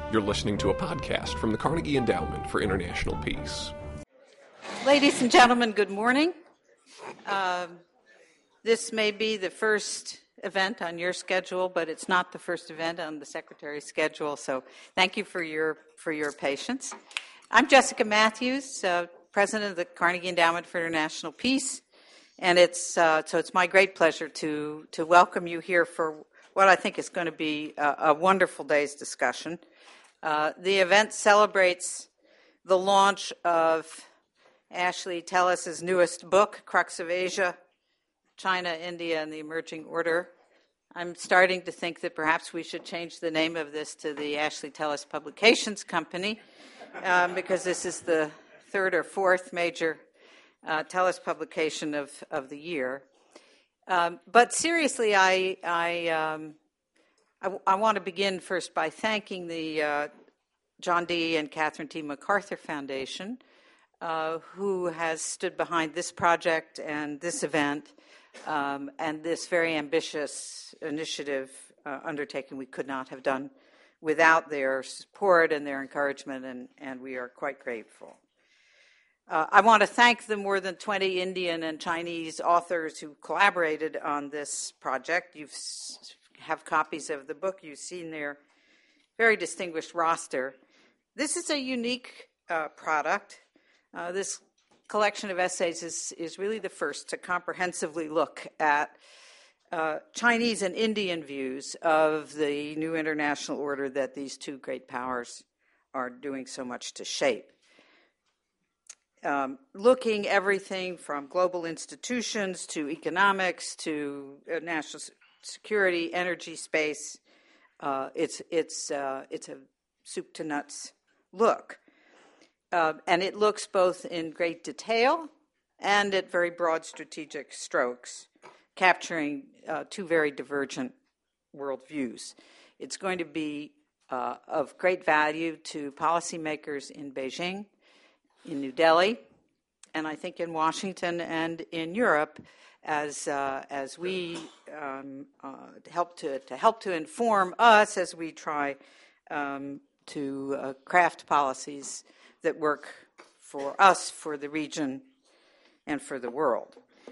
You're listening to a podcast from the Carnegie Endowment for International Peace. Ladies and gentlemen, good morning. This may be the first event on your schedule, but it's not the first event on the Secretary's schedule, so thank you for your patience. I'm Jessica Matthews, President of the Carnegie Endowment for International Peace, and it's my great pleasure to welcome you here for what I think is going to be a wonderful day's discussion. The event celebrates the launch of Ashley Tellis' newest book, Crux of Asia, China, India, and the Emerging Order. I'm starting to think that perhaps we should change the name of this to the Ashley Tellis Publications Company, because this is the third or fourth major Tellis publication of the year. But seriously, I want to begin first by thanking the John D. and Catherine T. MacArthur Foundation, who has stood behind this project and this event and this very ambitious initiative undertaking we could not have done without their support and their encouragement, and we are quite grateful. I want to thank the more than 20 Indian and Chinese authors who collaborated on this project. You have copies of the book. You've seen their very distinguished roster. This is a unique product. This collection of essays is really the first to comprehensively look at Chinese and Indian views of the new international order that these two great powers are doing so much to shape. Looking everything from global institutions to economics to national security, energy, space. It's a soup to nuts look. And it looks both in great detail and at very broad strategic strokes, capturing two very divergent worldviews. It's going to be of great value to policymakers in Beijing, in New Delhi, and I think in Washington and in Europe, as we help to inform us as we try to craft policies that work for us, for the region, and for the world.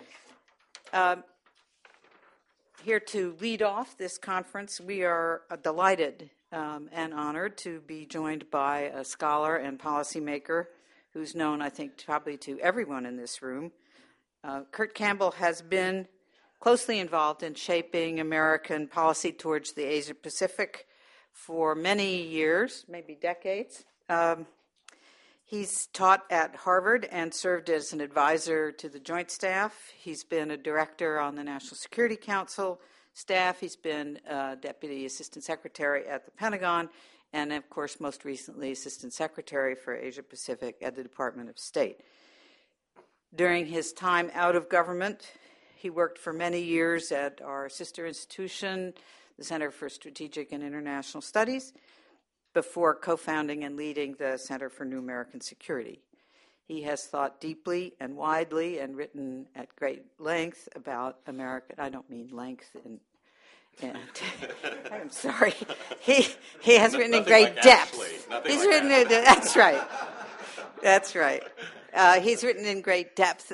Here to lead off this conference, we are delighted and honored to be joined by a scholar and policymaker who's known, I think, probably to everyone in this room. Kurt Campbell has been closely involved in shaping American policy towards the Asia-Pacific for many years, maybe decades. He's taught at Harvard and served as an advisor to the Joint Staff. He's been a director on the National Security Council staff. He's been Deputy Assistant Secretary at the Pentagon, and of course, most recently, Assistant Secretary for Asia Pacific at the Department of State. During his time out of government, he worked for many years at our sister institution, the Center for Strategic and International Studies, before co-founding and leading the Center for New American Security. He has thought deeply and widely and written at great length about America. I don't mean length and I'm sorry. He has written in great depth. He's written. That's right. That's right. He's written in great depth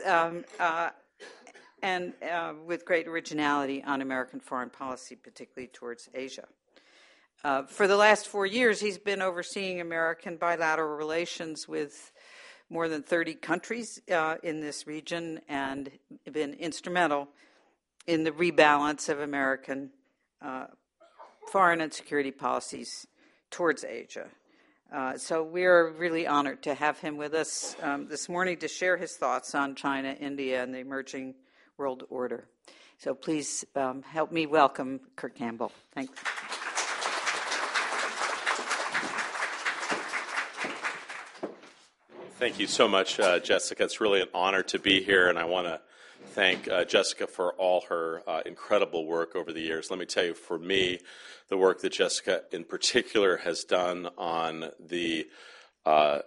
and with great originality on American foreign policy, particularly towards Asia. For the last 4 years, he's been overseeing American bilateral relations with more than 30 countries in this region and been instrumental in the rebalance of American foreign and security policies towards Asia. So we're really honored to have him with us this morning to share his thoughts on China, India, and the emerging world order. So please help me welcome Kurt Campbell. Thank you. Thank you so much, Jessica. It's really an honor to be here, and I want to thank Jessica for all her incredible work over the years. Let me tell you, for me, the work that Jessica in particular has done on the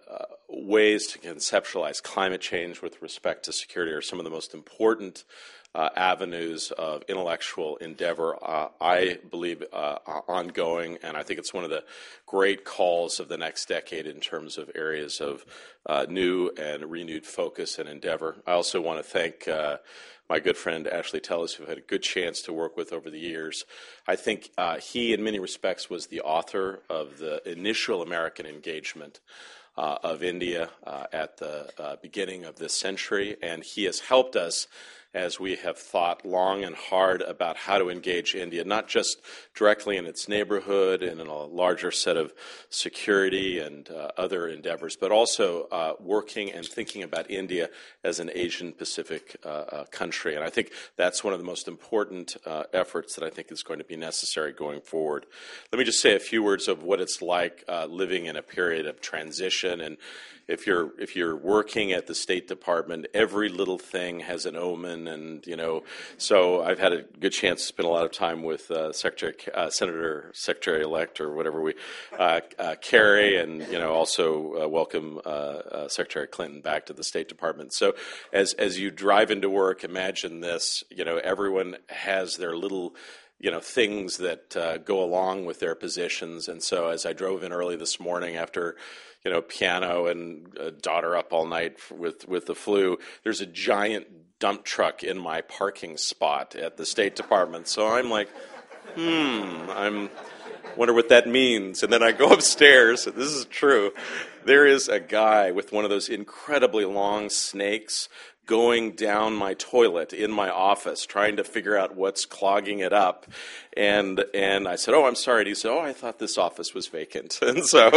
ways to conceptualize climate change with respect to security are some of the most important avenues of intellectual endeavor, I believe, ongoing, and I think it's one of the great calls of the next decade in terms of areas of new and renewed focus and endeavor. I also want to thank my good friend Ashley Tellis, who I've had a good chance to work with over the years. I think he, in many respects, was the author of the initial American engagement of India at the beginning of this century, and he has helped us as we have thought long and hard about how to engage India, not just directly in its neighborhood and in a larger set of security and other endeavors, but also working and thinking about India as an Asian Pacific country. And I think that's one of the most important efforts that I think is going to be necessary going forward. Let me just say a few words of what it's like living in a period of transition. And if you're working at the State Department, every little thing has an omen, and so I've had a good chance to spend a lot of time with Senator Secretary-elect or whatever Kerry, and also welcome Secretary Clinton back to the State Department. So as you drive into work, imagine this: everyone has their little things that go along with their positions, and so as I drove in early this morning after piano and daughter up all night with the flu, there's a giant dump truck in my parking spot at the State Department. So I'm like, I wonder what that means. And then I go upstairs, this is true, there is a guy with one of those incredibly long snakes going down my toilet in my office, trying to figure out what's clogging it up. And I said, "Oh, I'm sorry." And he said, "Oh, I thought this office was vacant." And so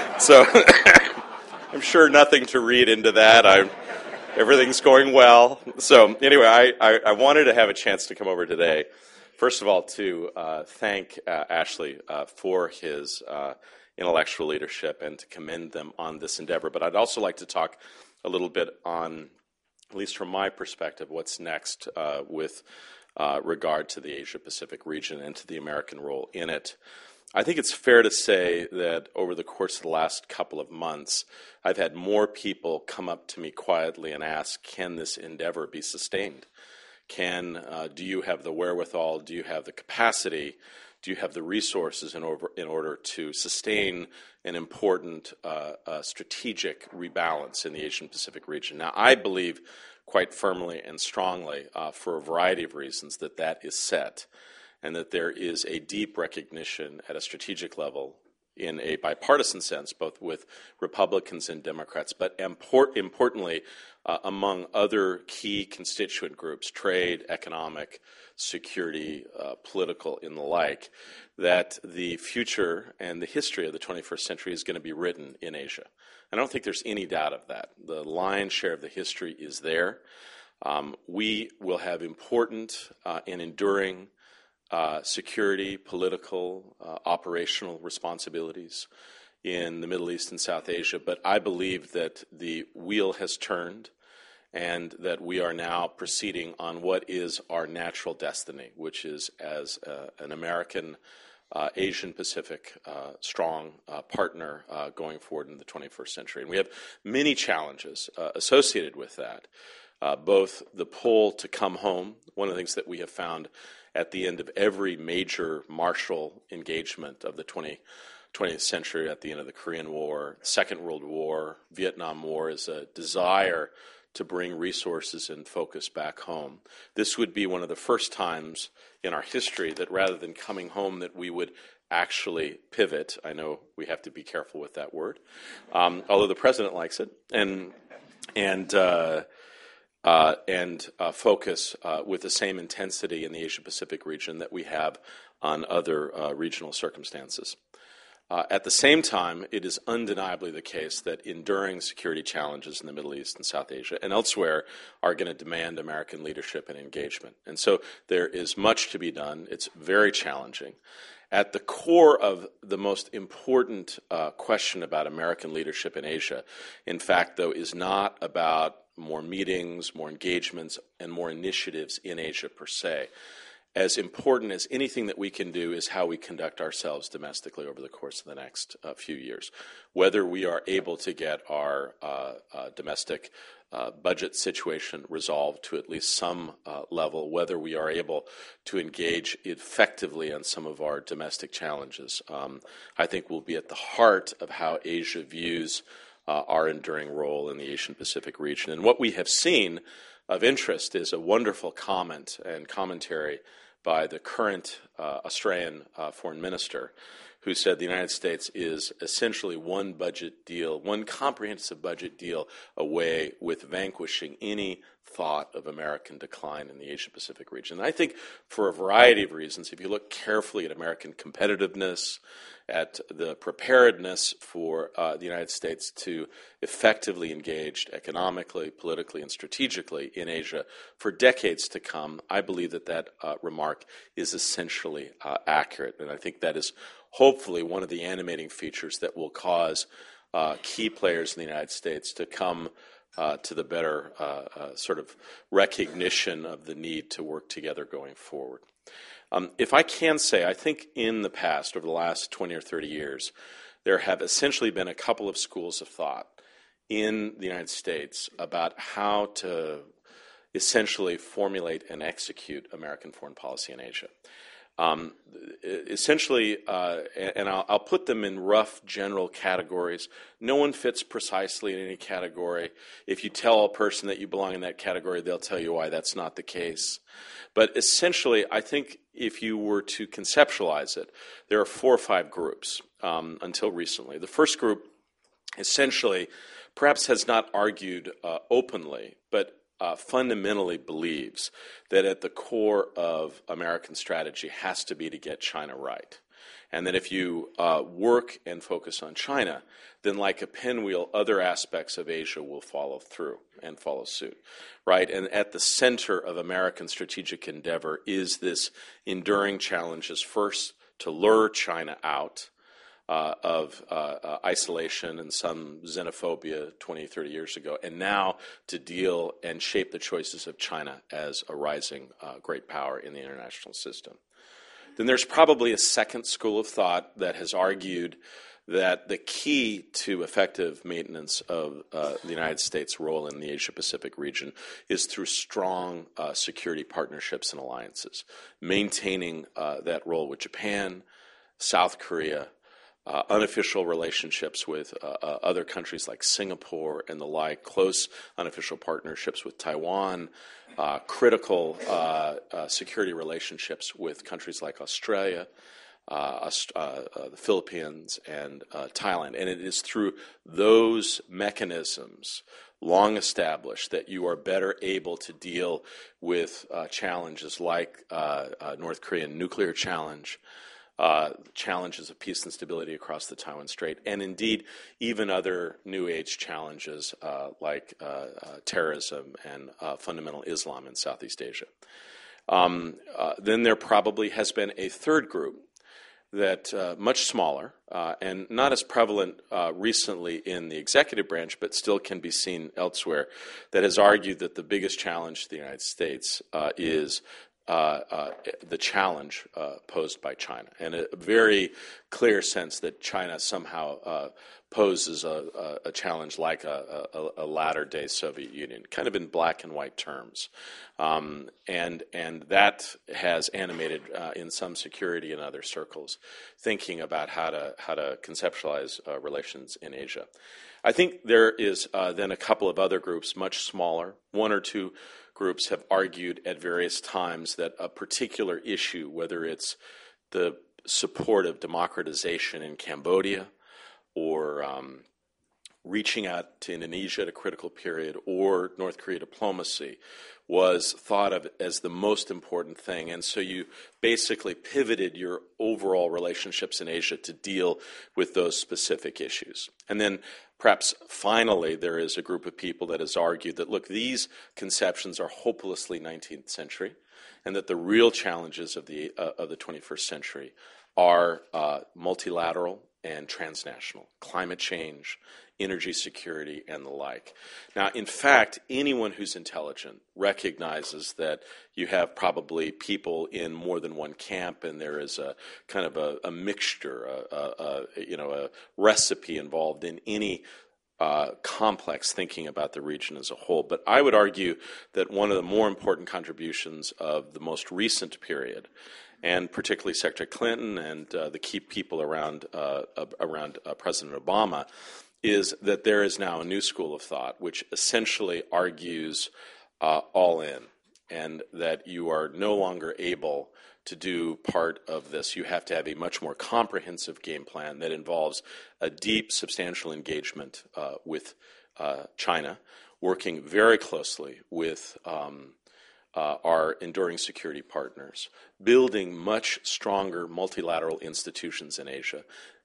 I'm sure nothing to read into that. Everything's going well. So anyway, I wanted to have a chance to come over today, first of all, to thank Ashley for his intellectual leadership and to commend them on this endeavor. But I'd also like to talk a little bit on, at least from my perspective, what's next with regard to the Asia-Pacific region and to the American role in it. I think it's fair to say that over the course of the last couple of months, I've had more people come up to me quietly and ask, can this endeavor be sustained? Do you have the wherewithal? Do you have the capacity? Do you have the resources in order to sustain an important strategic rebalance in the Asian-Pacific region? Now, I believe quite firmly and strongly, for a variety of reasons, that is set, and that there is a deep recognition at a strategic level in a bipartisan sense, both with Republicans and Democrats, but importantly, among other key constituent groups, trade, economic, security, political, and the like, that the future and the history of the 21st century is going to be written in Asia. I don't think there's any doubt of that. The lion's share of the history is there. We will have important and enduring security, political, operational responsibilities in the Middle East and South Asia, but I believe that the wheel has turned and that we are now proceeding on what is our natural destiny, which is as an American Asian Pacific strong partner going forward in the 21st century. And we have many challenges associated with that, both the pull to come home. One of the things that we have found at the end of every major martial engagement of the 20th century, at the end of the Korean War, Second World War, Vietnam War, is a desire to bring resources and focus back home. This would be one of the first times in our history that rather than coming home that we would actually pivot. I know we have to be careful with that word, although the president likes it, and focus with the same intensity in the Asia-Pacific region that we have on other regional circumstances. At the same time, it is undeniably the case that enduring security challenges in the Middle East and South Asia and elsewhere are going to demand American leadership and engagement. And so there is much to be done. It's very challenging. At the core of the most important question about American leadership in Asia, in fact, though, is not about more meetings, more engagements, and more initiatives in Asia per se. as important as anything that we can do is how we conduct ourselves domestically over the course of the next few years. Whether we are able to get our domestic budget situation resolved to at least some level, whether we are able to engage effectively on some of our domestic challenges, I think will be at the heart of how Asia views our enduring role in the Asian-Pacific region. And what we have seen of interest is a wonderful comment and commentary by the current Australian foreign minister, who said the United States is essentially one comprehensive budget deal away with vanquishing any thought of American decline in the Asia-Pacific region. And I think for a variety of reasons, if you look carefully at American competitiveness, at the preparedness for the United States to effectively engage economically, politically, and strategically in Asia for decades to come, I believe that remark is essentially accurate. And I think that is hopefully one of the animating features that will cause key players in the United States to come to the better sort of recognition of the need to work together going forward. If I can say, I think in the past, over the last 20 or 30 years, there have essentially been a couple of schools of thought in the United States about how to essentially formulate and execute American foreign policy in Asia. Essentially, and I'll put them in rough general categories. No one fits precisely in any category. If you tell a person that you belong in that category, they'll tell you why that's not the case. But essentially, I think if you were to conceptualize it, there are 4 or 5 groups until recently. The first group essentially perhaps has not argued openly, but fundamentally believes that at the core of American strategy has to be to get China right. And that if you work and focus on China, then like a pinwheel, other aspects of Asia will follow through and follow suit, right? And at the center of American strategic endeavor is this enduring challenge is first to lure China out of isolation and some xenophobia 20, 30 years ago, and now to deal and shape the choices of China as a rising great power in the international system. Then there's probably a second school of thought that has argued that the key to effective maintenance of the United States' role in the Asia-Pacific region is through strong security partnerships and alliances, maintaining that role with Japan, South Korea, unofficial relationships with other countries like Singapore and the like, close unofficial partnerships with Taiwan, critical security relationships with countries like Australia, the Philippines, and Thailand. And it is through those mechanisms, long established, that you are better able to deal with challenges like North Korean nuclear challenge, challenges of peace and stability across the Taiwan Strait, and indeed even other New Age challenges like terrorism and fundamental Islam in Southeast Asia. Then there probably has been a third group that much smaller and not as prevalent recently in the executive branch, but still can be seen elsewhere, that has argued that the biggest challenge to the United States is the challenge posed by China, and a very clear sense that China somehow poses a challenge like a latter-day Soviet Union, kind of in black and white terms, and that has animated in some security and other circles thinking about how to conceptualize relations in Asia. I think there is then a couple of other groups, much smaller, 1 or 2 groups have argued at various times that a particular issue, whether it's the support of democratization in Cambodia or reaching out to Indonesia at a critical period or North Korea diplomacy, was thought of as the most important thing. And so you basically pivoted your overall relationships in Asia to deal with those specific issues. And then perhaps finally there is a group of people that has argued that, look, these conceptions are hopelessly 19th century, and that the real challenges of the 21st century are multilateral and transnational, climate change, energy security, and the like. Now, in fact, anyone who's intelligent recognizes that you have probably people in more than one camp, and there is a kind of a mixture, a recipe involved in any complex thinking about the region as a whole. But I would argue that one of the more important contributions of the most recent period, and particularly Secretary Clinton and the key people around President Obama, is that there is now a new school of thought which essentially argues all in, and that you are no longer able to do part of this. You have to have a much more comprehensive game plan that involves a deep, substantial engagement with China, working very closely with our enduring security partners, building much stronger multilateral institutions in Asia,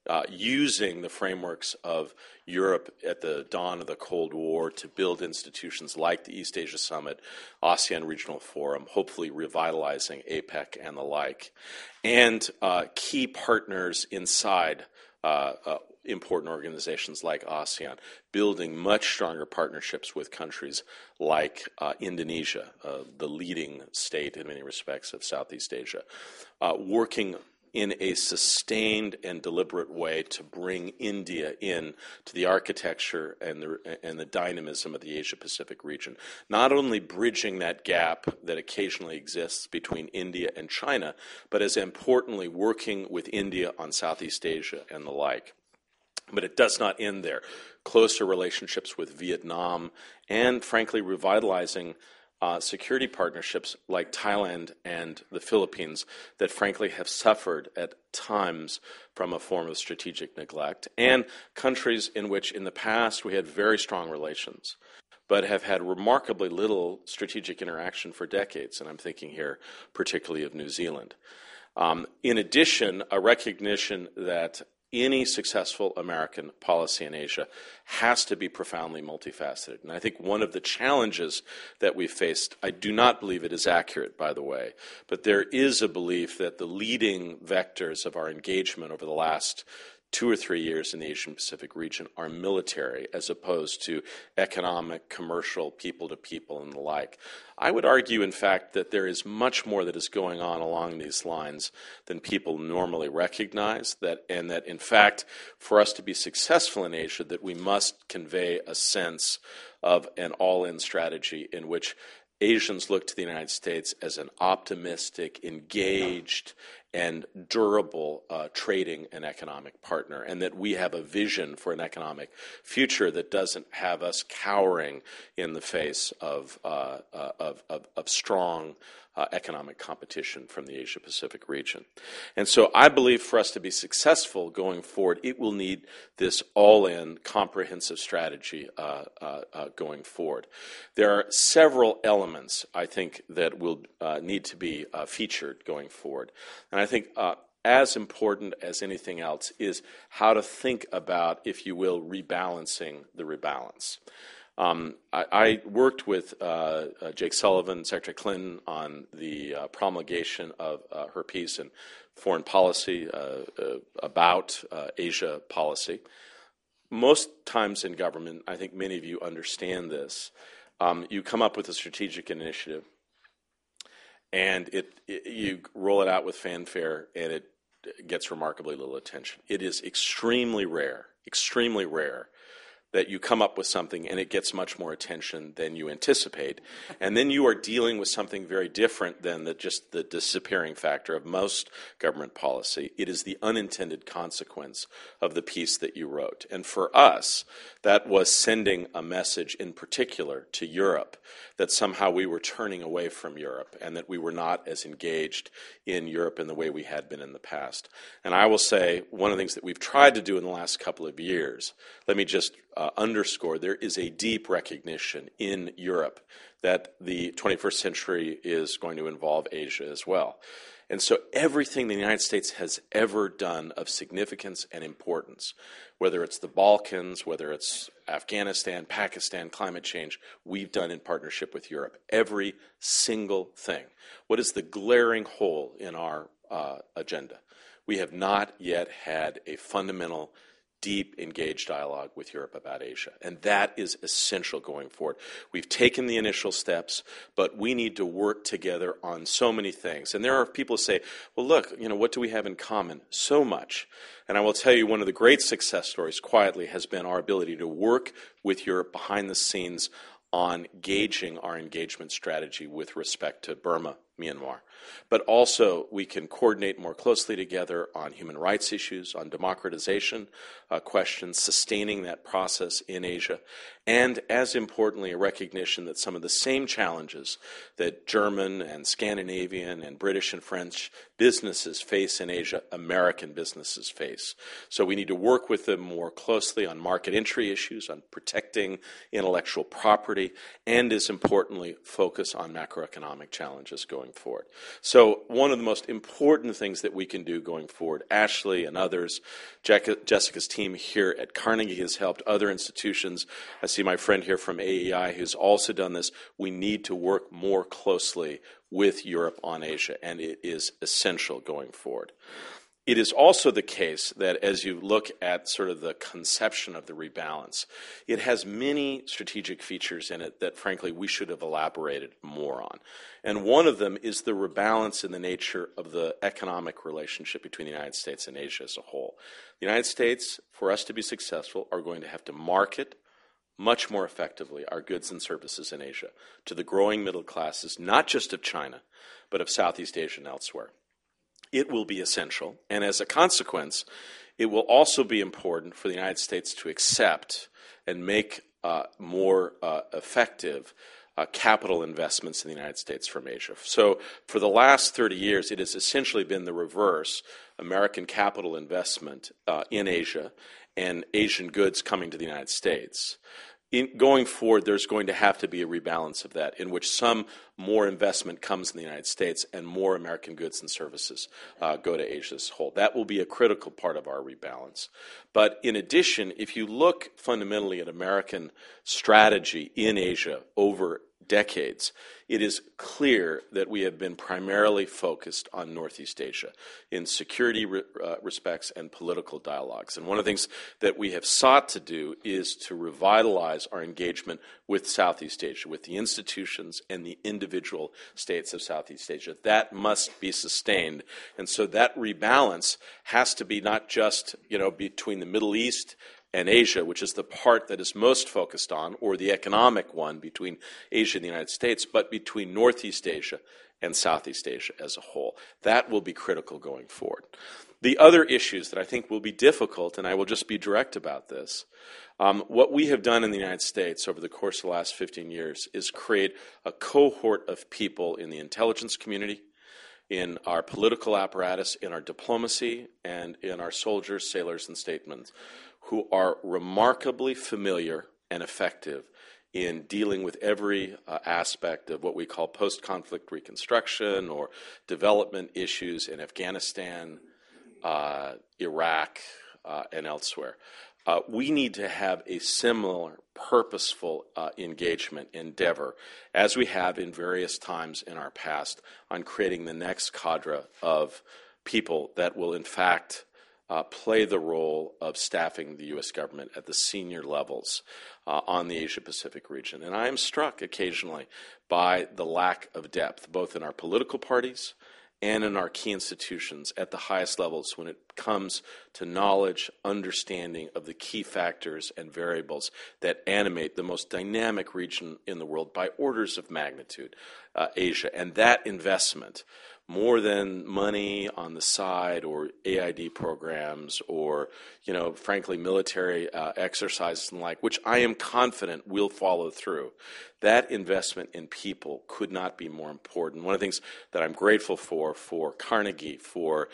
using the frameworks of Europe at the dawn of the Cold War to build institutions like the East Asia Summit, ASEAN Regional Forum, hopefully revitalizing APEC and the like, and key partners inside important organizations like ASEAN, building much stronger partnerships with countries like Indonesia, the leading state in many respects of Southeast Asia, working in a sustained and deliberate way to bring India in to the architecture and the dynamism of the Asia-Pacific region. Not only bridging that gap that occasionally exists between India and China, but as importantly working with India on Southeast Asia and the like. But it does not end there. Closer relationships with Vietnam and, frankly, revitalizing security partnerships like Thailand and the Philippines that frankly have suffered at times from a form of strategic neglect, and countries in which in the past we had very strong relations but have had remarkably little strategic interaction for decades, and I'm thinking here particularly of New Zealand. In addition, a recognition that any successful American policy in Asia has to be profoundly multifaceted. And I think one of the challenges that we faced, I do not believe it is accurate, by the way, but there is a belief that the leading vectors of our engagement over the last 2 or 3 years in the Asian Pacific region are military as opposed to economic, commercial, people-to-people, and the like. I would argue, in fact, that there is much more that is going on along these lines than people normally recognize, and that, in fact, for us to be successful in Asia, that we must convey a sense of an all-in strategy in which Asians look to the United States as an optimistic, engaged, and durable trading and economic partner, and that we have a vision for an economic future that doesn't have us cowering in the face of strong economic competition from the Asia-Pacific region. And so I believe for us to be successful going forward, it will need this all-in comprehensive strategy going forward. There are several elements, I think, that will need to be featured going forward. And I think as important as anything else is how to think about, if you will, rebalancing the rebalance. I worked with Jake Sullivan, Secretary Clinton, on the promulgation of her piece in foreign policy about Asia policy. Most times in government, I think many of you understand this, you come up with a strategic initiative, and you roll it out with fanfare, and it gets remarkably little attention. It is extremely rare that you come up with something and it gets much more attention than you anticipate. And then you are dealing with something very different than just the disappearing factor of most government policy. It is the unintended consequence of the piece that you wrote. And for us, that was sending a message in particular to Europe that somehow we were turning away from Europe and that we were not as engaged in Europe in the way we had been in the past. And I will say one of the things that we've tried to do in the last couple of years, let me just underscore, there is a deep recognition in Europe that the 21st century is going to involve Asia as well. And so everything the United States has ever done of significance and importance, whether it's the Balkans, whether it's Afghanistan, Pakistan, climate change, we've done in partnership with Europe. Every single thing. What is the glaring hole in our agenda? we have not yet had a fundamental, deep, engaged dialogue with Europe about Asia. And that is essential going forward. We've taken the initial steps, but we need to work together on so many things. And there are people who say, well, look, what do we have in common? So much. And I will tell you, one of the great success stories quietly has been our ability to work with Europe behind the scenes on gauging our engagement strategy with respect to Burma, Myanmar. But also, we can coordinate more closely together on human rights issues, on democratization questions, sustaining that process in Asia, and as importantly, a recognition that some of the same challenges that German and Scandinavian and British and French businesses face in Asia, American businesses face. So we need to work with them more closely on market entry issues, on protecting intellectual property, and as importantly, focus on macroeconomic challenges going forward. So one of the most important things that we can do going forward, Ashley and others, Jessica's team here at Carnegie has helped other institutions. I see my friend here from AEI who's also done this. We need to work more closely with Europe on Asia, and it is essential going forward. It is also the case that as you look at sort of the conception of the rebalance, it has many strategic features in it that, frankly, we should have elaborated more on. And one of them is the rebalance in the nature of the economic relationship between the United States and Asia as a whole. The United States, for us to be successful, are going to have to market much more effectively our goods and services in Asia to the growing middle classes, not just of China, but of Southeast Asia and elsewhere. It will be essential, and as a consequence, it will also be important for the United States to accept and make more effective capital investments in the United States from Asia. So for the last 30 years, it has essentially been the reverse, American capital investment in Asia and Asian goods coming to the United States. Going forward, there's going to have to be a rebalance of that, in which some more investment comes in the United States and more American goods and services go to Asia as a whole. That will be a critical part of our rebalance. But in addition, if you look fundamentally at American strategy in Asia over decades, it is clear that we have been primarily focused on Northeast Asia in security respects and political dialogues. And one of the things that we have sought to do is to revitalize our engagement with Southeast Asia, with the institutions and the individual states of Southeast Asia. That must be sustained. And so that rebalance has to be not just, between the Middle East and Asia, which is the part that is most focused on, or the economic one between Asia and the United States, but between Northeast Asia and Southeast Asia as a whole. That will be critical going forward. The other issues that I think will be difficult, and I will just be direct about this, what we have done in the United States over the course of the last 15 years is create a cohort of people in the intelligence community, in our political apparatus, in our diplomacy, and in our soldiers, sailors, and statesmen, who are remarkably familiar and effective in dealing with every aspect of what we call post-conflict reconstruction or development issues in Afghanistan, Iraq, and elsewhere. We need to have a similar purposeful engagement endeavor, as we have in various times in our past, on creating the next cadre of people that will, in fact, play the role of staffing the U.S. government at the senior levels on the Asia-Pacific region. And I am struck occasionally by the lack of depth, both in our political parties and in our key institutions at the highest levels when it comes to knowledge, understanding of the key factors and variables that animate the most dynamic region in the world by orders of magnitude, Asia. And that investment, more than money on the side or AID programs or, frankly, military exercises and the like, which I am confident will follow through. That investment in people could not be more important. One of the things that I'm grateful for Carnegie, for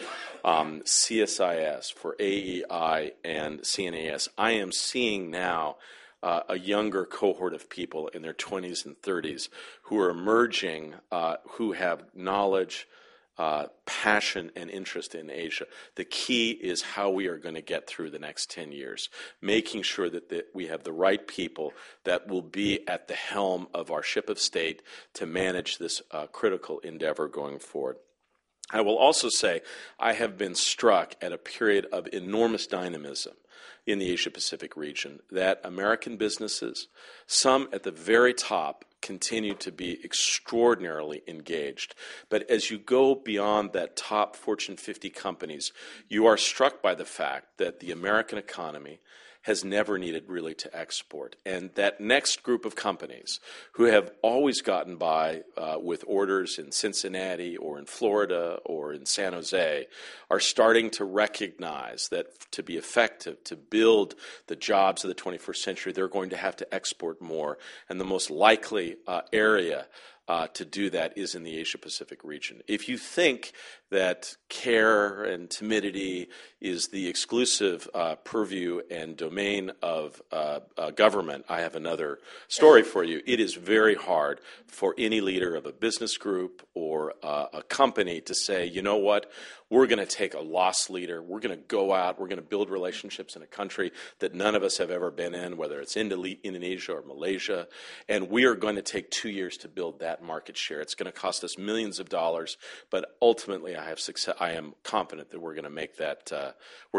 CSIS, for AEI, and CNAS, I am seeing now a younger cohort of people in their 20s and 30s who are emerging, who have knowledge, passion, and interest in Asia. The key is how we are going to get through the next 10 years, making sure that we have the right people that will be at the helm of our ship of state to manage this critical endeavor going forward. I will also say I have been struck at a period of enormous dynamism in the Asia-Pacific region, that American businesses, some at the very top, continue to be extraordinarily engaged. But as you go beyond that top Fortune 50 companies, you are struck by the fact that the American economy has never needed really to export. And that next group of companies who have always gotten by with orders in Cincinnati or in Florida or in San Jose are starting to recognize that to be effective, to build the jobs of the 21st century, they're going to have to export more. And the most likely area to do that is in the Asia-Pacific region. If you think that care and timidity is the exclusive purview and domain of government, I have another story for you. It is very hard for any leader of a business group or a company to say, you know what, we're going to take a loss leader, we're going to go out, we're going to build relationships in a country that none of us have ever been in, whether it's Indonesia or Malaysia, and we are going to take 2 years to build that market share. It's going to cost us millions of dollars, but ultimately I am confident that we're going to make that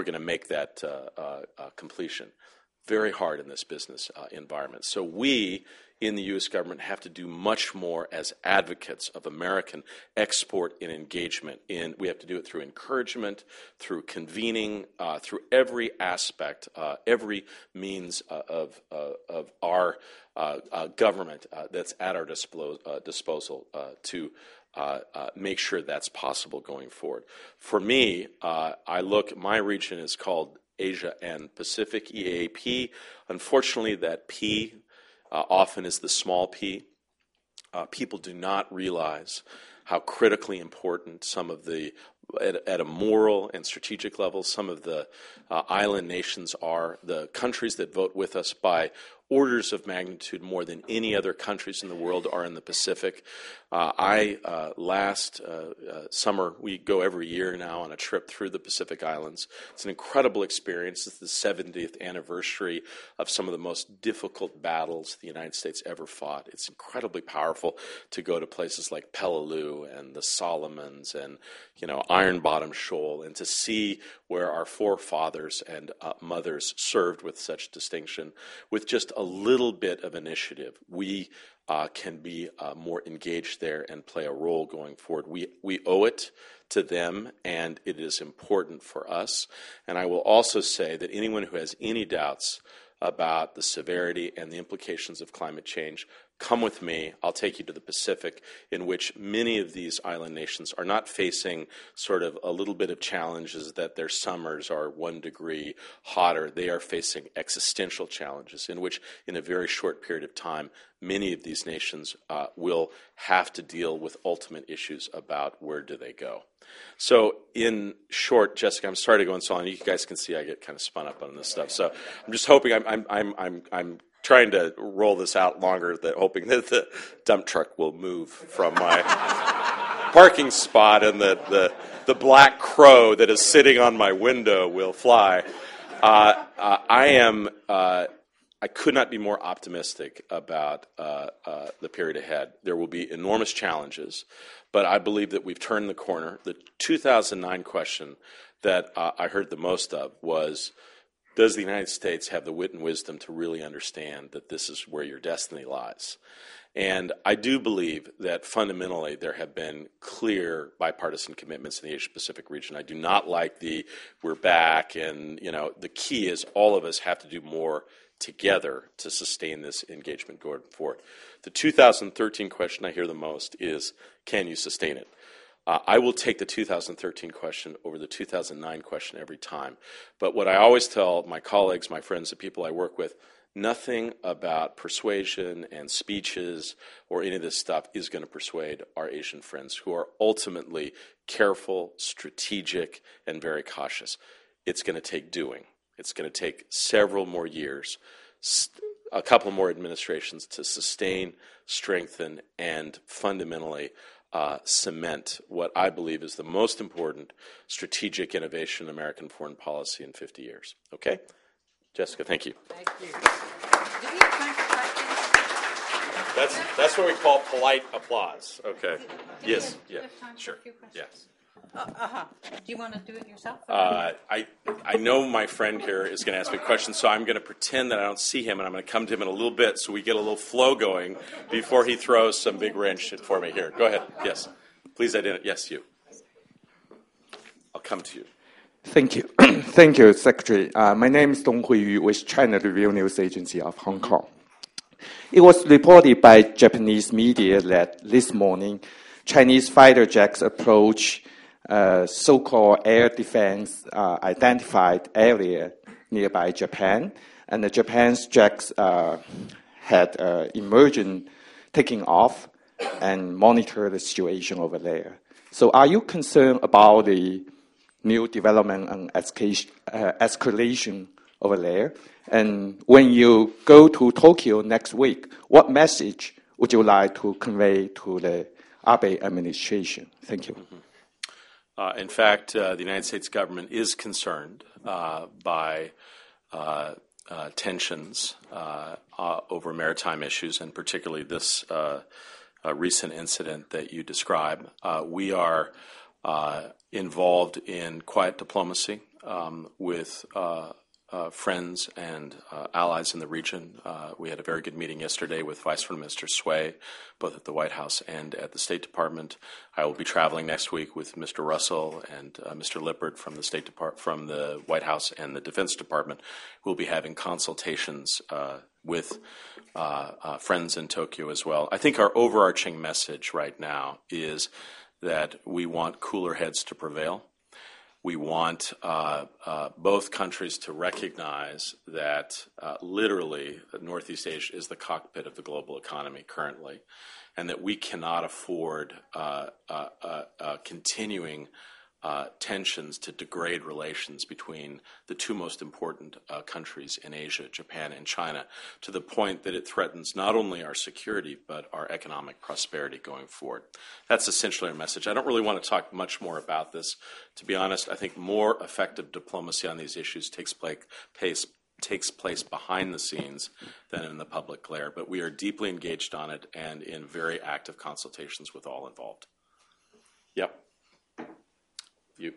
completion. Very hard in this business environment. So we in the U.S. government have to do much more as advocates of American export and engagement. We have to do it through encouragement, through convening, through every aspect, every means of our government that's at our disposal to make sure that's possible going forward. For me, my region is called Asia and Pacific, EAP. Unfortunately, that P often is the small p. People do not realize how critically important some of the, at a moral and strategic level, some of the island nations are. The countries that vote with us by orders of magnitude more than any other countries in the world are in the Pacific. Last summer, we go every year now on a trip through the Pacific Islands. It's an incredible experience. It's the 70th anniversary of some of the most difficult battles the United States ever fought. It's incredibly powerful to go to places like Peleliu and the Solomons and, Iron Bottom Shoal, and to see where our forefathers and mothers served with such distinction. With just a little bit of initiative, we can be more engaged there and play a role going forward. We owe it to them, and it is important for us. And I will also say that anyone who has any doubts about the severity and the implications of climate change, come with me. I'll take you to the Pacific, in which many of these island nations are not facing sort of a little bit of challenges that their summers are 1 degree hotter. They are facing existential challenges in which, in a very short period of time, many of these nations will have to deal with ultimate issues about where do they go. So, in short, Jessica, I'm sorry to go on so long. You guys can see I get kind of spun up on this stuff. So, I'm just hoping I'm trying to roll this out longer, hoping that the dump truck will move from my parking spot and that the black crow that is sitting on my window will fly. I could not be more optimistic about the period ahead. There will be enormous challenges, but I believe that we've turned the corner. The 2009 question that I heard the most of was, does the United States have the wit and wisdom to really understand that this is where your destiny lies? And I do believe that fundamentally there have been clear bipartisan commitments in the Asia-Pacific region. I do not like we're back, and the key is all of us have to do more together to sustain this engagement going forward. The 2013 question I hear the most is, can you sustain it? I will take the 2013 question over the 2009 question every time. But what I always tell my colleagues, my friends, the people I work with, nothing about persuasion and speeches or any of this stuff is going to persuade our Asian friends, who are ultimately careful, strategic, and very cautious. It's going to take doing. It's going to take several more years, a couple more administrations to sustain, strengthen, and fundamentally cement what I believe is the most important strategic innovation in American foreign policy in 50 years. Okay? Jessica, thank you. Thank you. Do we have time for questions? That's what we call polite applause. Okay. Do we Yes. have Yeah. time for Sure. a few questions? Yes. Do you want to do it yourself? I know my friend here is going to ask me questions, so I'm going to pretend that I don't see him, and I'm going to come to him in a little bit so we get a little flow going before he throws some big wrench for me here. Go ahead. Yes. Please identify. Yes, you. I'll come to you. Thank you. Thank you, Secretary. My name is Dong Huiyu with China Review News Agency of Hong Kong. It was reported by Japanese media that this morning, Chinese fighter jets approached so-called air defense identified area nearby Japan, and the Japan's jets had emergent taking off and monitor the situation over there. So are you concerned about the new development and escalation over there? And when you go to Tokyo next week, what message would you like to convey to the Abe administration? Thank you. In fact, the United States government is concerned by tensions over maritime issues, and particularly this recent incident that you describe. We are involved in quiet diplomacy with friends and allies in the region. We had a very good meeting yesterday with Vice Foreign Minister Sui, both at the White House and at the State Department. I will be traveling next week with Mr. Russell and Mr. Lippert from the from the White House and the Defense Department. We'll be having consultations with friends in Tokyo as well. I think our overarching message right now is that we want cooler heads to prevail. We want both countries to recognize that literally Northeast Asia is the cockpit of the global economy currently, and that we cannot afford continuing tensions to degrade relations between the two most important countries in Asia, Japan and China, to the point that it threatens not only our security but our economic prosperity going forward. That's essentially our message. I don't really want to talk much more about this. To be honest, I think more effective diplomacy on these issues takes place behind the scenes than in the public glare, but we are deeply engaged on it and in very active consultations with all involved. Yep. You.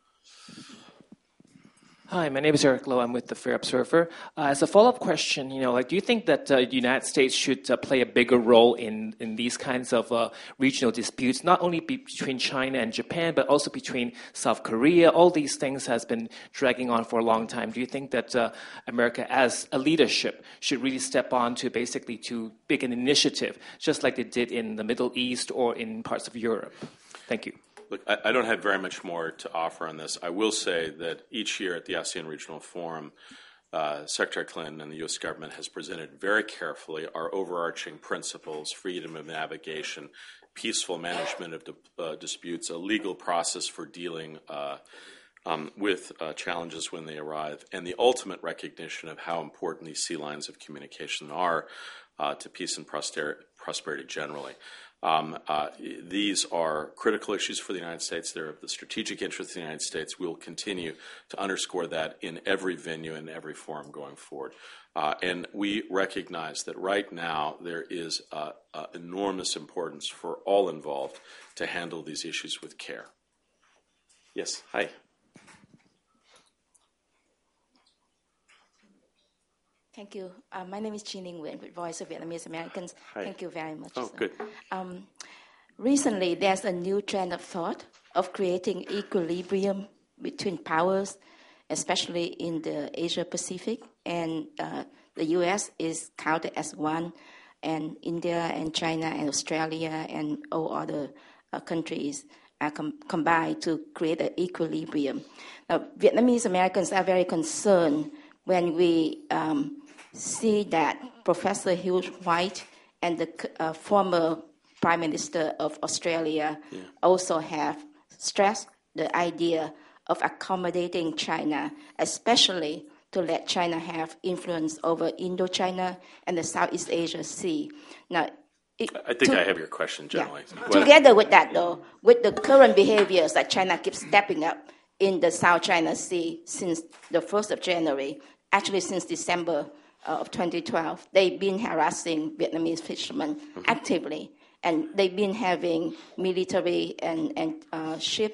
Hi, my name is Eric Lowe. I'm with the Fair Observer. As a follow-up question, do you think that the United States should play a bigger role in these kinds of regional disputes, not only between China and Japan, but also between South Korea? All these things has been dragging on for a long time. Do you think that America, as a leadership, should really step on to basically to make an initiative, just like they did in the Middle East or in parts of Europe? Thank you. Look, I don't have very much more to offer on this. I will say that each year at the ASEAN Regional Forum, Secretary Clinton and the U.S. government has presented very carefully our overarching principles: freedom of navigation, peaceful management of disputes, a legal process for dealing with challenges when they arrive, and the ultimate recognition of how important these sea lines of communication are to peace and prosperity generally. These are critical issues for the United States. They're of the strategic interest of the United States. We will continue to underscore that in every venue and every forum going forward. And we recognize that right now there is enormous importance for all involved to handle these issues with care. Yes, hi. Thank you. My name is Chin Ling Nguyen with Voice of Vietnamese Americans. Hi. Thank you very much. Oh, sir. good. Recently, there's a new trend of thought of creating equilibrium between powers, especially in the Asia-Pacific. And the U.S. is counted as one, and India and China and Australia and all other countries are combined to create an equilibrium. Now, Vietnamese Americans are very concerned when we see that Professor Hugh White and the former Prime Minister of Australia also have stressed the idea of accommodating China, especially to let China have influence over Indochina and the Southeast Asia Sea. Now, I think I have your question generally. Yeah. Together with that, though, with the current behaviors that China keeps stepping up in the South China Sea since the 1st of January, actually since December of 2012, they've been harassing Vietnamese fishermen actively, and they've been having military and ship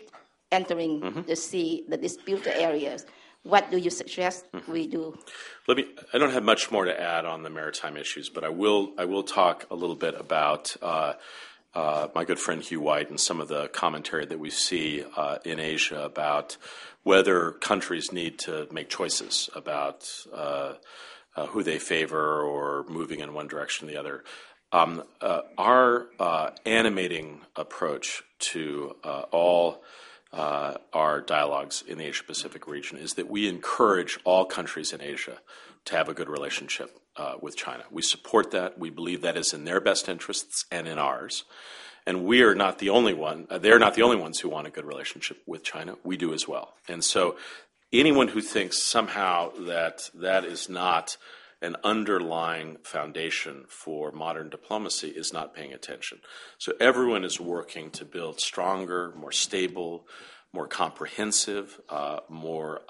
entering the sea, the disputed areas. What do you suggest we do? I don't have much more to add on the maritime issues, but I will talk a little bit about my good friend Hugh White and some of the commentary that we see in Asia about whether countries need to make choices about who they favor or moving in one direction or the other. Our animating approach to all our dialogues in the Asia-Pacific region is that we encourage all countries in Asia to have a good relationship with China. We support that. We believe that is in their best interests and in ours. And we are not the only one. They're not the only ones who want a good relationship with China. We do as well. And so anyone who thinks somehow that that is not an underlying foundation for modern diplomacy is not paying attention. So everyone is working to build stronger, more stable, more comprehensive, more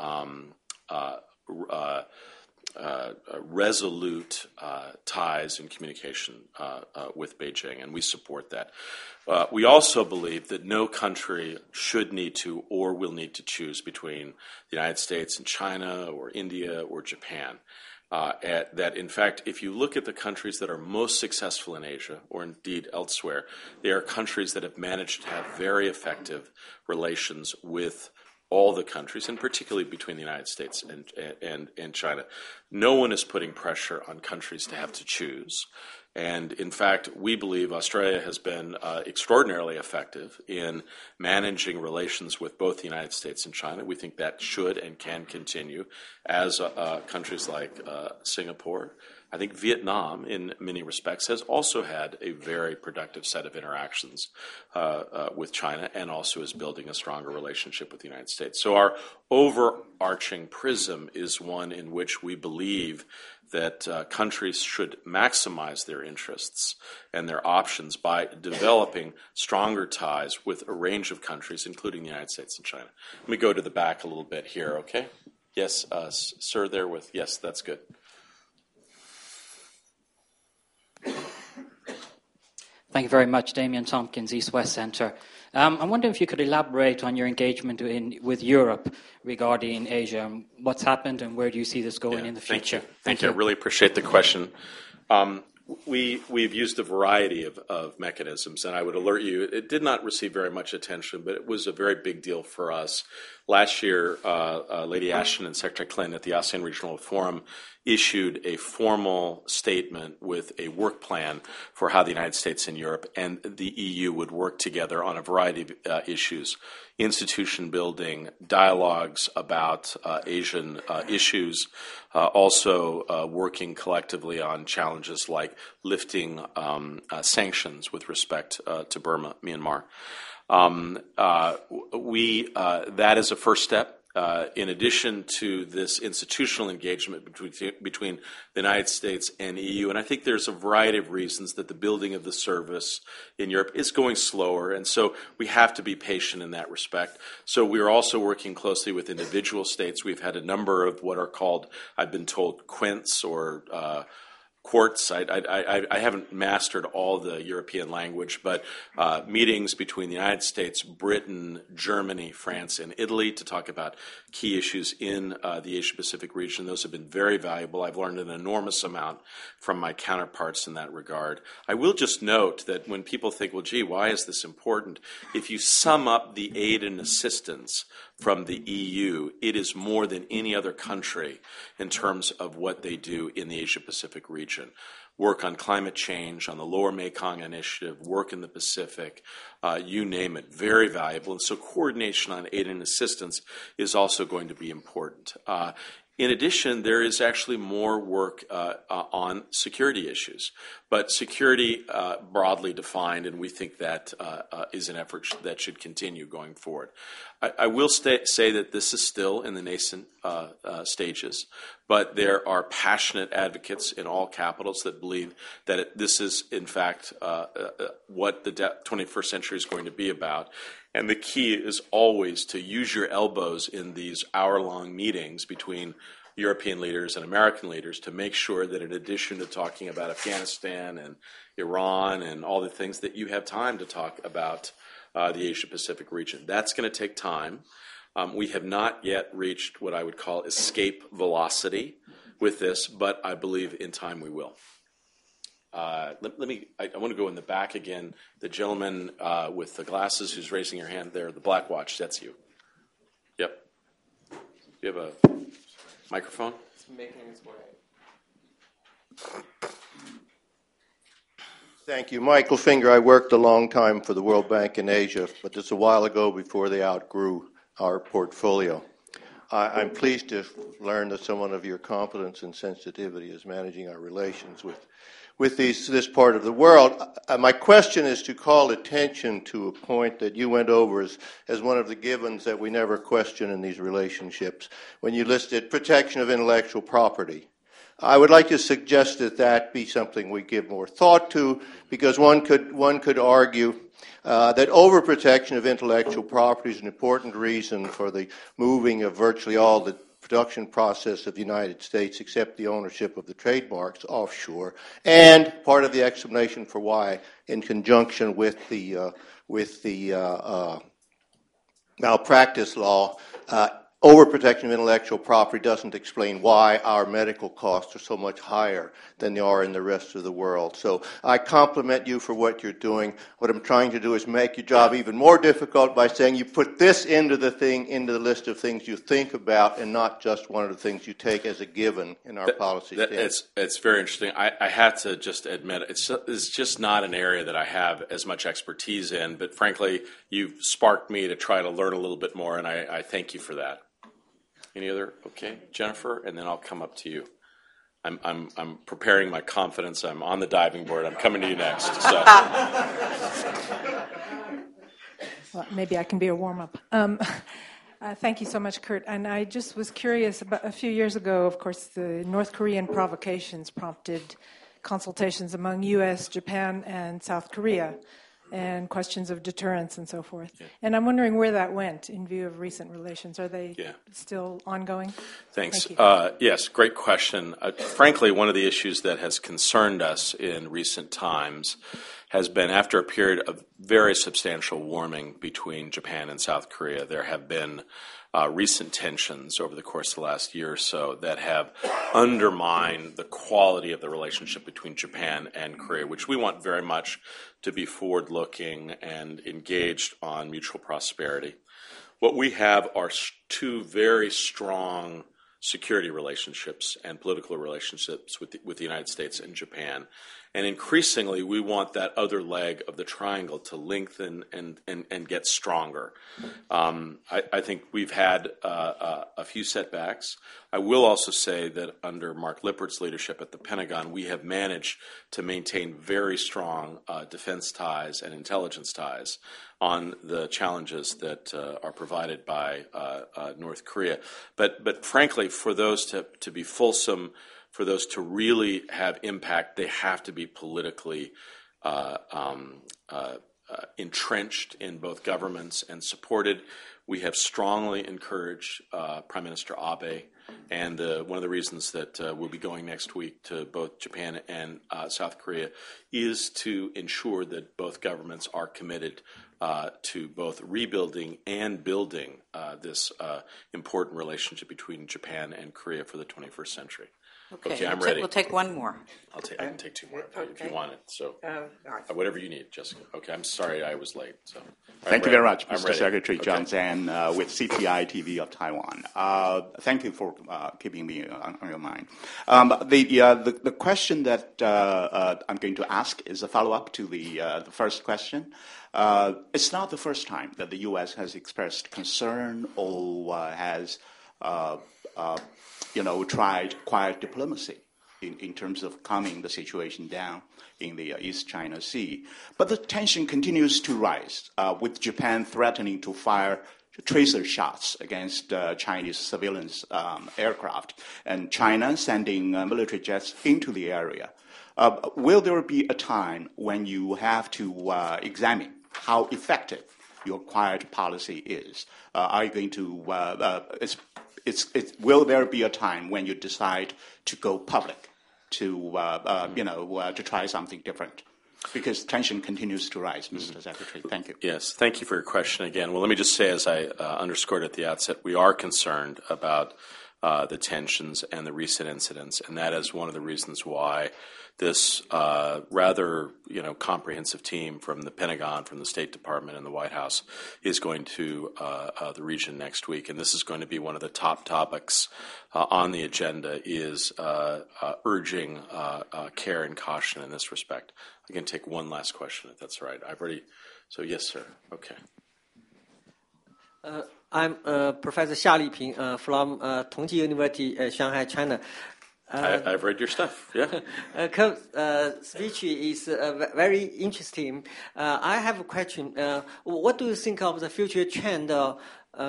resolute ties and communication with Beijing, and we support that. We also believe that no country should need to or will need to choose between the United States and China or India or Japan. That, in fact, if you look at the countries that are most successful in Asia, or indeed elsewhere, they are countries that have managed to have very effective relations with all the countries, and particularly between the United States and China. No one is putting pressure on countries to have to choose. And in fact, we believe Australia has been extraordinarily effective in managing relations with both the United States and China. We think that should and can continue, as countries like Singapore. I think Vietnam, in many respects, has also had a very productive set of interactions with China and also is building a stronger relationship with the United States. So our overarching prism is one in which we believe that countries should maximize their interests and their options by developing stronger ties with a range of countries, including the United States and China. Let me go to the back a little bit here, okay? Yes, sir, there with, yes, that's good. Thank you very much, Damian Tompkins, East West Centre. I'm wondering if you could elaborate on your engagement with Europe regarding Asia, and what's happened and where do you see this going in the future? Thank you. I really appreciate the question. We've used a variety of mechanisms, and I would alert you, it did not receive very much attention, but it was a very big deal for us. Last year, Lady Ashton and Secretary Clinton at the ASEAN Regional Forum issued a formal statement with a work plan for how the United States and Europe and the EU would work together on a variety of issues, institution building, dialogues about Asian issues, also working collectively on challenges like lifting sanctions with respect to Burma, Myanmar. That is a first step. In addition to this institutional engagement between the United States and EU, and I think there's a variety of reasons that the building of the service in Europe is going slower, and so we have to be patient in that respect. So we're also working closely with individual states. We've had a number of what are called, I've been told, quints or quarts. I haven't mastered all the European language, but meetings between the United States, Britain, Germany, France, and Italy to talk about key issues in the Asia-Pacific region. Those have been very valuable. I've learned an enormous amount from my counterparts in that regard. I will just note that when people think, well, gee, why is this important? If you sum up the aid and assistance from the EU, it is more than any other country in terms of what they do in the Asia-Pacific region. Work on climate change, on the Lower Mekong Initiative, work in the Pacific, you name it, very valuable. And so coordination on aid and assistance is also going to be important. In addition, there is actually more work on security issues, but security broadly defined, and we think that is an effort that should continue going forward. I will say that this is still in the nascent stages, but there are passionate advocates in all capitals that believe that this is, in fact, what the 21st century is going to be about. And the key is always to use your elbows in these hour-long meetings between European leaders and American leaders to make sure that in addition to talking about Afghanistan and Iran and all the things that you have time to talk about the Asia-Pacific region. That's going to take time. We have not yet reached what I would call escape velocity with this, but I believe in time we will. I want to go in the back again. The gentleman with the glasses who's raising your hand there, the black watch, that's you. Yep. You have a microphone? It's making its way. Thank you. Michael Finger. I worked a long time for the World Bank in Asia, but just a while ago before they outgrew our portfolio. I'm pleased to learn that someone of your competence and sensitivity is managing our relations with this part of the world. My question is to call attention to a point that you went over as one of the givens that we never question in these relationships when you listed protection of intellectual property. I would like to suggest that be something we give more thought to, because one could argue that overprotection of intellectual property is an important reason for the moving of virtually all the production process of the United States, except the ownership of the trademarks, offshore, and part of the explanation for why, in conjunction with the malpractice law, overprotection of intellectual property doesn't explain why our medical costs are so much higher than they are in the rest of the world. So I compliment you for what you're doing. What I'm trying to do is make your job even more difficult by saying you put this into the list of things you think about, and not just one of the things you take as a given in our policy. It's very interesting. I had to just admit it's just not an area that I have as much expertise in. But frankly, you've sparked me to try to learn a little bit more, and I thank you for that. Any other? Okay, Jennifer, and then I'll come up to you. I'm preparing my confidence. I'm on the diving board. I'm coming to you next. So. Well, maybe I can be a warm-up. Thank you so much, Kurt. And I just was curious, about a few years ago, of course, the North Korean provocations prompted consultations among U.S., Japan, and South Korea, and questions of deterrence and so forth. Yeah. And I'm wondering where that went in view of recent relations. Are they still ongoing? Thanks. Thank you. Yes, great question. Frankly, one of the issues that has concerned us in recent times has been, after a period of very substantial warming between Japan and South Korea, there have been recent tensions over the course of the last year or so that have undermined the quality of the relationship between Japan and Korea, which we want very much to be forward-looking and engaged on mutual prosperity. What we have are two very strong security relationships and political relationships with the United States and Japan. And increasingly, we want that other leg of the triangle to lengthen and get stronger. I think we've had a few setbacks. I will also say that under Mark Lippert's leadership at the Pentagon, we have managed to maintain very strong defense ties and intelligence ties on the challenges that are provided by North Korea. But frankly, for those to be fulsome, for those to really have impact, they have to be politically entrenched in both governments and supported. We have strongly encouraged Prime Minister Abe, and one of the reasons that we'll be going next week to both Japan and South Korea is to ensure that both governments are committed to both rebuilding and building this important relationship between Japan and Korea for the 21st century. Okay, I'm ready. We'll take one more. I can take two more if you want it. So whatever you need, Jessica. Okay, I'm sorry I was late. So Thank you very much, Mr. Secretary John Zhang with CPI TV of Taiwan. Thank you for keeping me on your mind. The question that I'm going to ask is a follow-up to the first question. It's not the first time that the U.S. has expressed concern or has tried quiet diplomacy in terms of calming the situation down in the East China Sea. But the tension continues to rise, with Japan threatening to fire tracer shots against Chinese surveillance aircraft, and China sending military jets into the area. Will there be a time when you have to examine how effective your quiet policy is? Are you going to will there be a time when you decide to go public, to try something different? Because tension continues to rise, Mr. Secretary. Thank you. Yes, thank you for your question again. Well, let me just say, as I underscored at the outset, we are concerned about the tensions and the recent incidents, and that is one of the reasons why this rather comprehensive team from the Pentagon, from the State Department, and the White House is going to the region next week. And this is going to be one of the top topics on the agenda, is urging care and caution in this respect. I can take one last question, if that's right. So yes, sir. Okay. I'm Professor Xia Liping from Tongji University, Shanghai, China. I've read your stuff, yeah. Speech is very interesting. I have a question. What do you think of the future trend of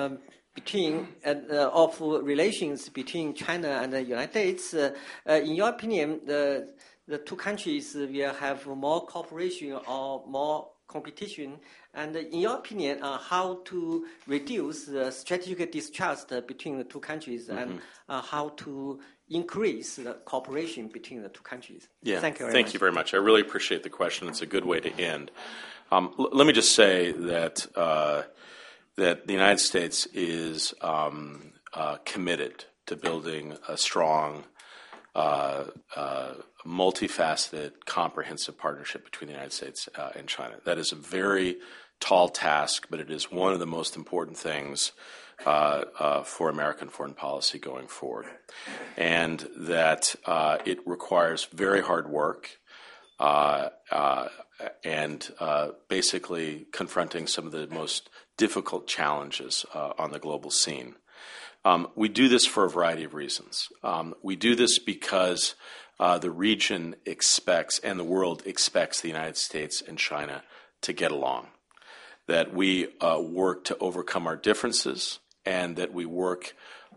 relations between China and the United States? In your opinion, the two countries will have more cooperation or more competition? And in your opinion, how to reduce the strategic distrust between the two countries, and how to increase the cooperation between the two countries? Yeah. Thank you very much. I really appreciate the question. It's a good way to end. Let me just say that that the United States is committed to building a strong, multifaceted, comprehensive partnership between the United States and China. That is a very tall task, but it is one of the most important things for American foreign policy going forward. And that it requires very hard work and basically confronting some of the most difficult challenges on the global scene. We do this for a variety of reasons. We do this because the region expects, and the world expects, the United States and China to get along. That we work to overcome our differences, and that we work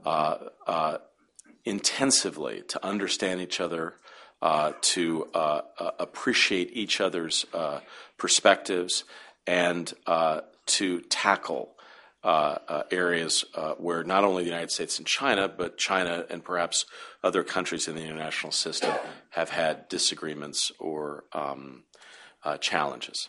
intensively to understand each other, to appreciate each other's perspectives, and to tackle areas where not only the United States and China, but China and perhaps other countries in the international system have had disagreements or challenges.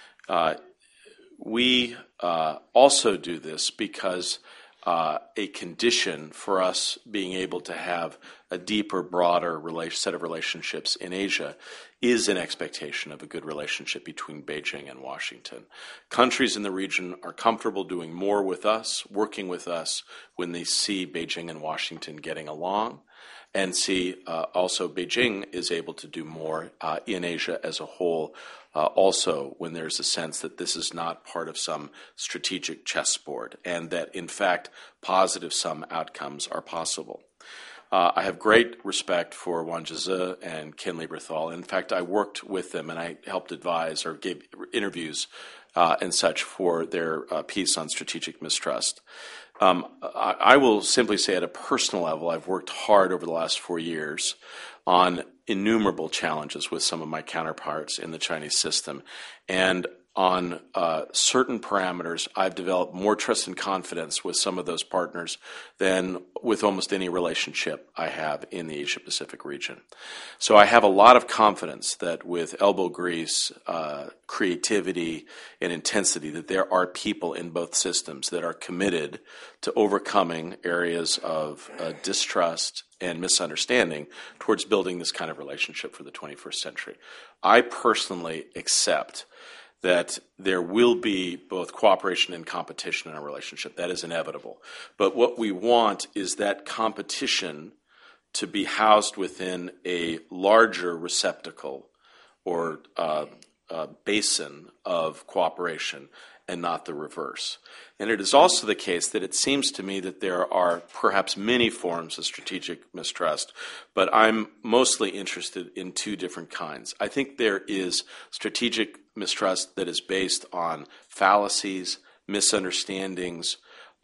We also do this because a condition for us being able to have a deeper, broader set of relationships in Asia is an expectation of a good relationship between Beijing and Washington. Countries in the region are comfortable doing more with us, working with us, when they see Beijing and Washington getting along, and see also Beijing is able to do more in Asia as a whole, also when there's a sense that this is not part of some strategic chessboard, and that, in fact, positive sum outcomes are possible. I have great respect for Wang Zhize and Ken Lieberthal. In fact, I worked with them and I helped advise or gave interviews and such for their piece on strategic mistrust. I will simply say at a personal level, I've worked hard over the last 4 years on innumerable challenges with some of my counterparts in the Chinese system. And on certain parameters, I've developed more trust and confidence with some of those partners than with almost any relationship I have in the Asia-Pacific region. So I have a lot of confidence that with elbow grease, creativity, and intensity, that there are people in both systems that are committed to overcoming areas of distrust and misunderstanding towards building this kind of relationship for the 21st century. I personally accept that there will be both cooperation and competition in our relationship. That is inevitable. But what we want is that competition to be housed within a larger receptacle or basin of cooperation, and not the reverse. And it is also the case that it seems to me that there are perhaps many forms of strategic mistrust, but I'm mostly interested in two different kinds. I think there is strategic mistrust that is based on fallacies, misunderstandings,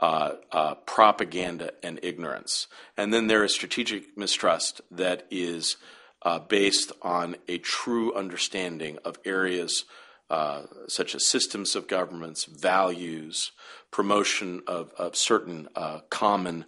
propaganda, and ignorance. And then there is strategic mistrust that is based on a true understanding of areas such as systems of governments, values, promotion of certain common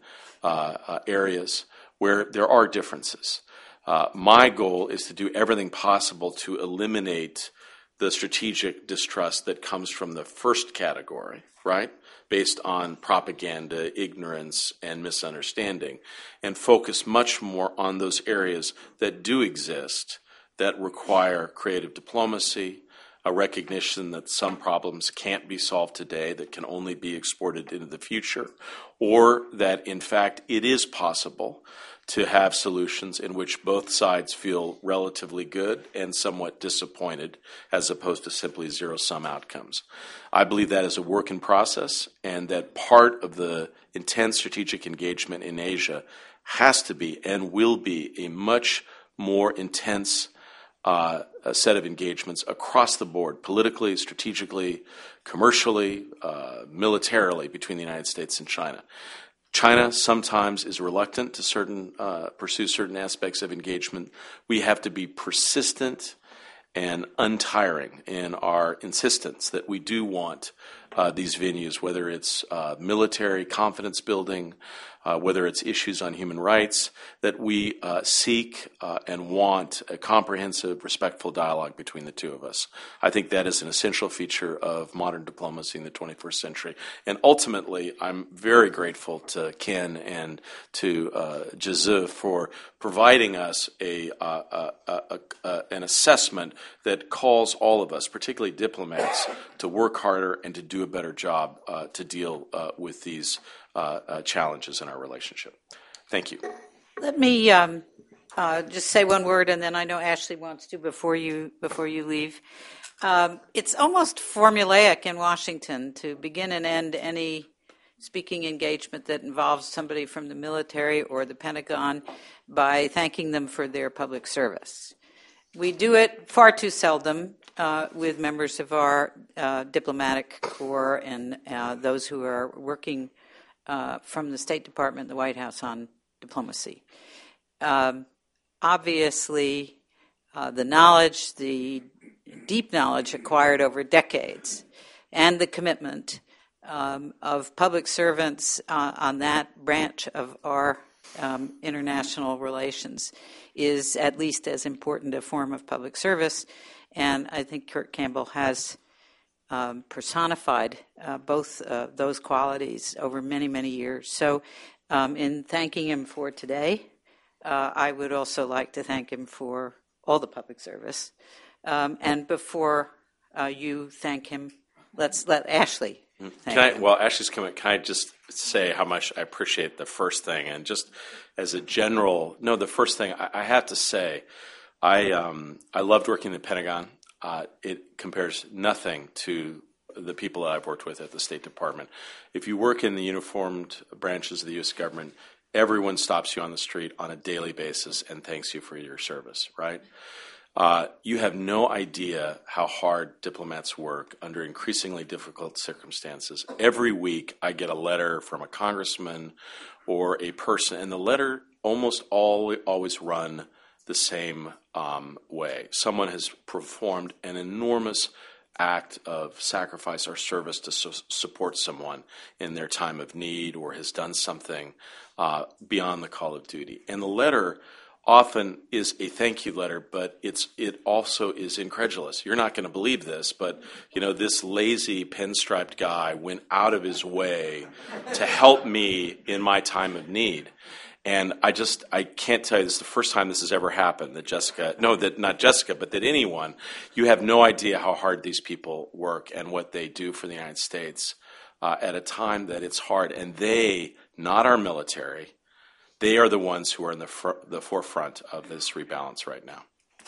areas where there are differences. My goal is to do everything possible to eliminate the strategic distrust that comes from the first category, right? Based on propaganda, ignorance, and misunderstanding, and focus much more on those areas that do exist that require creative diplomacy, a recognition that some problems can't be solved today, that can only be exported into the future, or that, in fact, it is possible to have solutions in which both sides feel relatively good and somewhat disappointed, as opposed to simply zero-sum outcomes. I believe that is a work in process, and that part of the intense strategic engagement in Asia has to be and will be a much more intense a set of engagements across the board, politically, strategically, commercially, militarily, between the United States and China. China sometimes is reluctant to pursue certain aspects of engagement. We have to be persistent and untiring in our insistence that we do want these venues, whether it's military confidence building, whether it's issues on human rights, that we seek and want a comprehensive, respectful dialogue between the two of us. I think that is an essential feature of modern diplomacy in the 21st century. And ultimately, I'm very grateful to Ken and to Zhi for providing us an assessment that calls all of us, particularly diplomats, to work harder and to do a better job to deal with these challenges in our relationship. Thank you. Let me just say one word, and then I know Ashley wants to before you leave. It's almost formulaic in Washington to begin and end any speaking engagement that involves somebody from the military or the Pentagon by thanking them for their public service. We do it far too seldom with members of our diplomatic corps and those who are working from the State Department and the White House on diplomacy. Obviously, the knowledge, the deep knowledge acquired over decades, and the commitment of public servants on that branch of our international relations is at least as important a form of public service. And I think Kurt Campbell has personified both those qualities over many, many years. So in thanking him for today, I would also like to thank him for all the public service. And before you thank him, let's let Ashley thank him. Well, Ashley's coming. Can I just say how much I appreciate the first thing? And just as a general, the first thing I have to say, I loved working in the Pentagon. It compares nothing to the people that I've worked with at the State Department. If you work in the uniformed branches of the U.S. government, everyone stops you on the street on a daily basis and thanks you for your service, right? You have no idea how hard diplomats work under increasingly difficult circumstances. Every week I get a letter from a congressman or a person, and the letter almost always run the same way. Someone has performed an enormous act of sacrifice or service to support someone in their time of need, or has done something beyond the call of duty. And the letter often is a thank you letter, but it also is incredulous. You're not going to believe this, but this lazy pinstriped guy went out of his way to help me in my time of need. And I can't tell you, this is the first time this has ever happened, that anyone, you have no idea how hard these people work and what they do for the United States at a time that it's hard. And they, not our military, they are the ones who are in the forefront of this rebalance right now.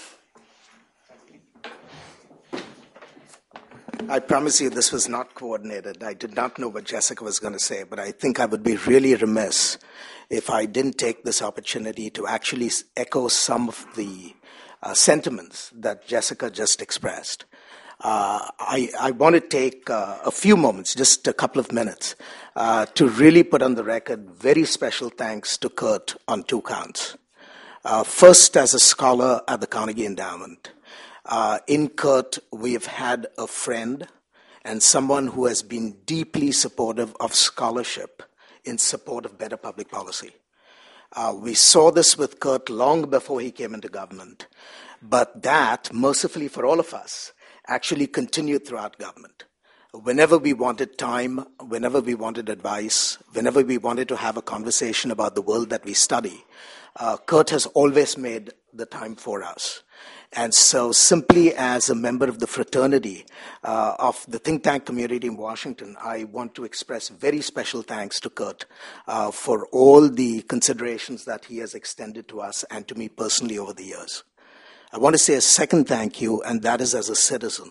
I promise you this was not coordinated. I did not know what Jessica was going to say, but I think I would be really remiss if I didn't take this opportunity to actually echo some of the sentiments that Jessica just expressed. I want to take a few moments, just a couple of minutes, to really put on the record very special thanks to Kurt on two counts. First, as a scholar at the Carnegie Endowment. In Kurt, we have had a friend and someone who has been deeply supportive of scholarship in support of better public policy. We saw this with Kurt long before he came into government, but that, mercifully for all of us, actually continued throughout government. Whenever we wanted time, whenever we wanted advice, whenever we wanted to have a conversation about the world that we study, Kurt has always made the time for us. And so simply as a member of the fraternity of the think tank community in Washington, I want to express very special thanks to Kurt for all the considerations that he has extended to us and to me personally over the years. I want to say a second thank you, and that is as a citizen.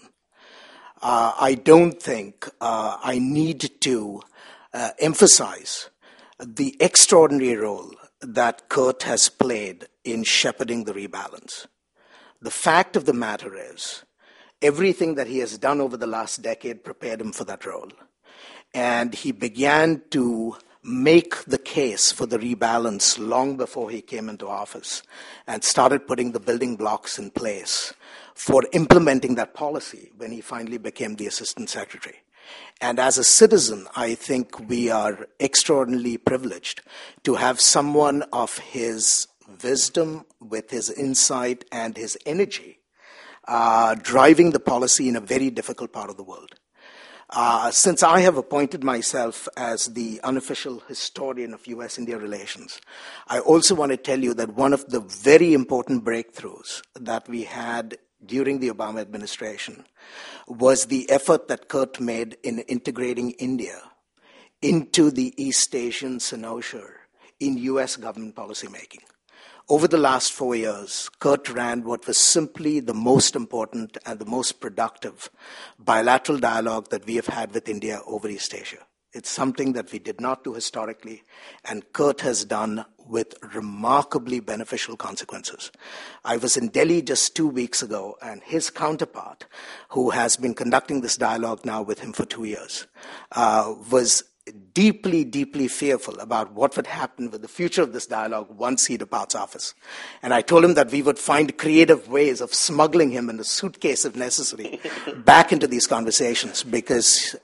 I don't think I need to emphasize the extraordinary role that Kurt has played in shepherding the rebalance. The fact of the matter is, everything that he has done over the last decade prepared him for that role. And he began to make the case for the rebalance long before he came into office and started putting the building blocks in place for implementing that policy when he finally became the Assistant Secretary. And as a citizen, I think we are extraordinarily privileged to have someone of his wisdom, with his insight and his energy, driving the policy in a very difficult part of the world. Since I have appointed myself as the unofficial historian of U.S.-India relations, I also want to tell you that one of the very important breakthroughs that we had during the Obama administration was the effort that Kurt made in integrating India into the East Asian cynosure in U.S. government policymaking. Over the last 4 years, Kurt ran what was simply the most important and the most productive bilateral dialogue that we have had with India over East Asia. It's something that we did not do historically, and Kurt has done with remarkably beneficial consequences. I was in Delhi just 2 weeks ago, and his counterpart, who has been conducting this dialogue now with him for 2 years, was deeply, deeply fearful about what would happen with the future of this dialogue once he departs office. And I told him that we would find creative ways of smuggling him in a suitcase if necessary back into these conversations, because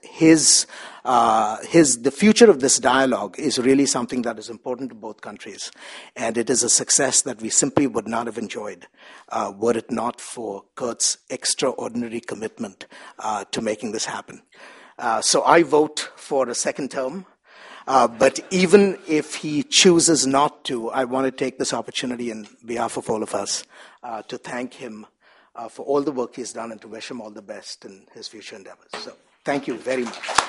the future of this dialogue is really something that is important to both countries. And it is a success that we simply would not have enjoyed were it not for Kurt's extraordinary commitment to making this happen. So I vote for a second term, but even if he chooses not to, I want to take this opportunity on behalf of all of us to thank him for all the work he's done and to wish him all the best in his future endeavors. So thank you very much.